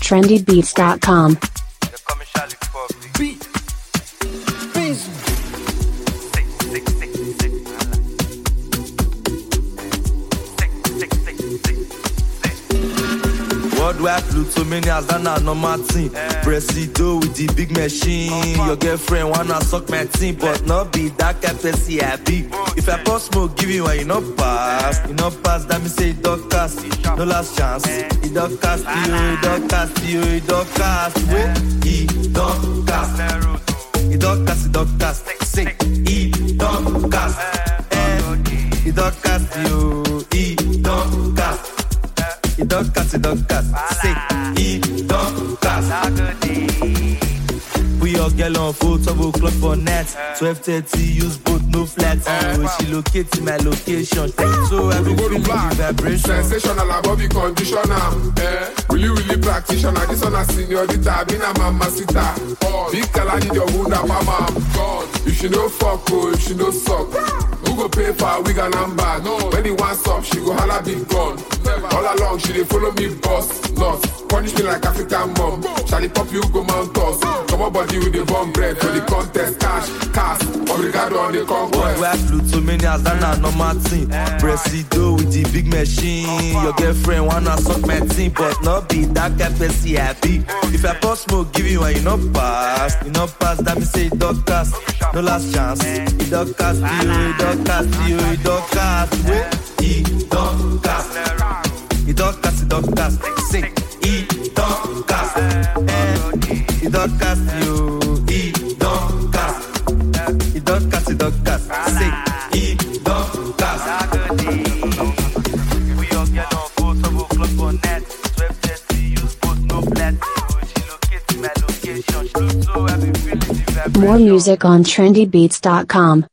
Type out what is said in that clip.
trendybeats.com. Worldwide flew many as that na normal thing. Presido with the big machine. Your girlfriend wanna suck my team, but not be that kind person I be. If I pass smoke, give you one, you not pass. That me say it don't cast. No last chance. It don't cast you, it don't cast you, it don't cast. Wait, it don't cast. It don't cast, it don't cast. Say, it don't cast. It don't cast you, it don't cast. It don't cast, say, it don't cast. We all get on full 12 o'clock for net. 12:30, use both, no flats. She located my location. So I go to black vibration. Sensational, above the conditioner. Really practitioner. This one a seniorita, been a mamacita. Big Kala need your wound up, mama. God, if she no fuck, oh, if she no suck. Who go pay for a wig and number? No. When he wants up, she go holla big gun. All along, she dey follow me, boss. Not punish me like African mom. Charlie pop you go mount us. Come on, body with the bomb bread for the contest. Cash, obrigado on the conquest. Worldwide flew too many as that na normal thing. Presido with the big machine. Your girlfriend wanna suck my team, but not be that kind person I be. If I pass smoke, give you one, you not pass. You not pass, that me say it don't cast. No last chance. It don't cast you, it don't cast you, it don't cast. Wait, it don't cast. It don't cast, it don't cast. Say, it don't cast. It don't cast you, it don't cast. It don't cast, it don't cast. Say, it don't cast. We all get on 4 o'clock for net. 12:30, use both, no flat. She located my location. So I've been feeling the vibration. More music on trendybeats.com.